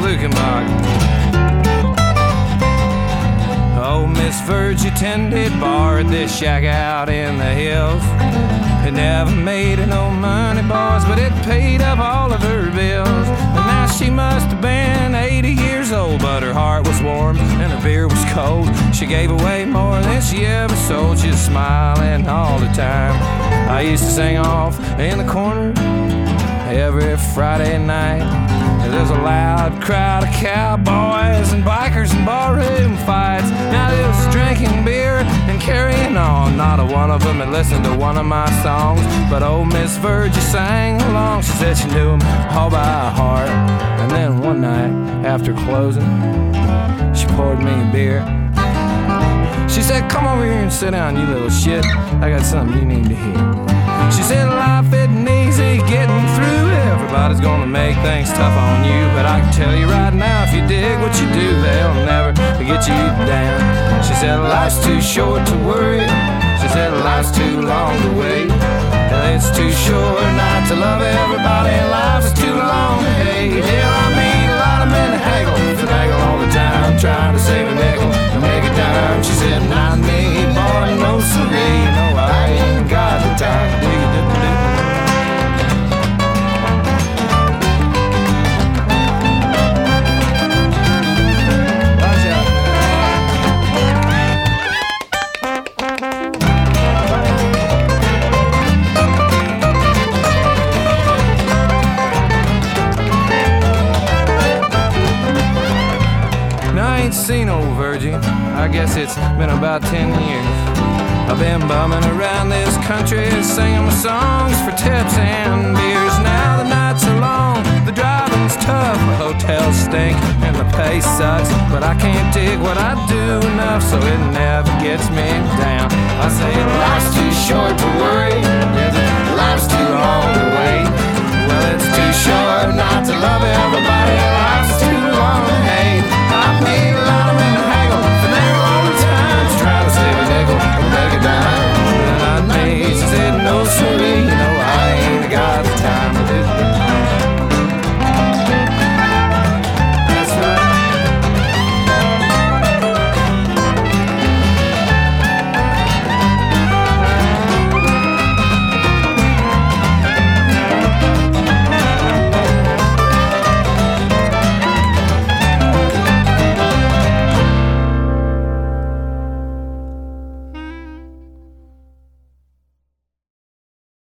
Luckenbach. Oh, Miss Virgie tended bar at this shack out in the hills. It never made her no money, boys, but it paid up all of her bills. And now she must have been 80 years old, but her heart was warm and her beer was cold. She gave away more than she ever sold. She was smiling all the time. I used to sing off in the corner every Friday night. There's a loud crowd of cowboys and bikers and barroom fights. Now they was drinking beer and carrying on. Not a one of them had listened to one of my songs, but old Miss Virgie sang along. She said she knew them all by heart. And then one night after closing, she poured me a beer. She said, come over here and sit down, you little shit. I got something you need to hear. She said, life isn't easy getting through. Everybody's gonna make things tough on you, but I can tell you right now, if you dig what you do, they'll never get you down. She said, life's too short to worry. She said, life's too long to wait. It's too short not to love everybody, and life's too long to hate. Hell, I mean, a lot of men finagle all the time, trying to save a nickel and make a dime. She said, not me, boy, no siree. No, I ain't got the time to do. Watch out. 'Ain't seen old Virgie, I guess it's been about 10 years. I've been bumming around this country, singing my songs for tips and beers. Now the nights are long, the driving's tough, the hotels stink and the pay sucks, but I can't dig what I do enough, so it never gets me down. I say life's too short to worry, life's too long to wait. Well, it's too short not to love everybody.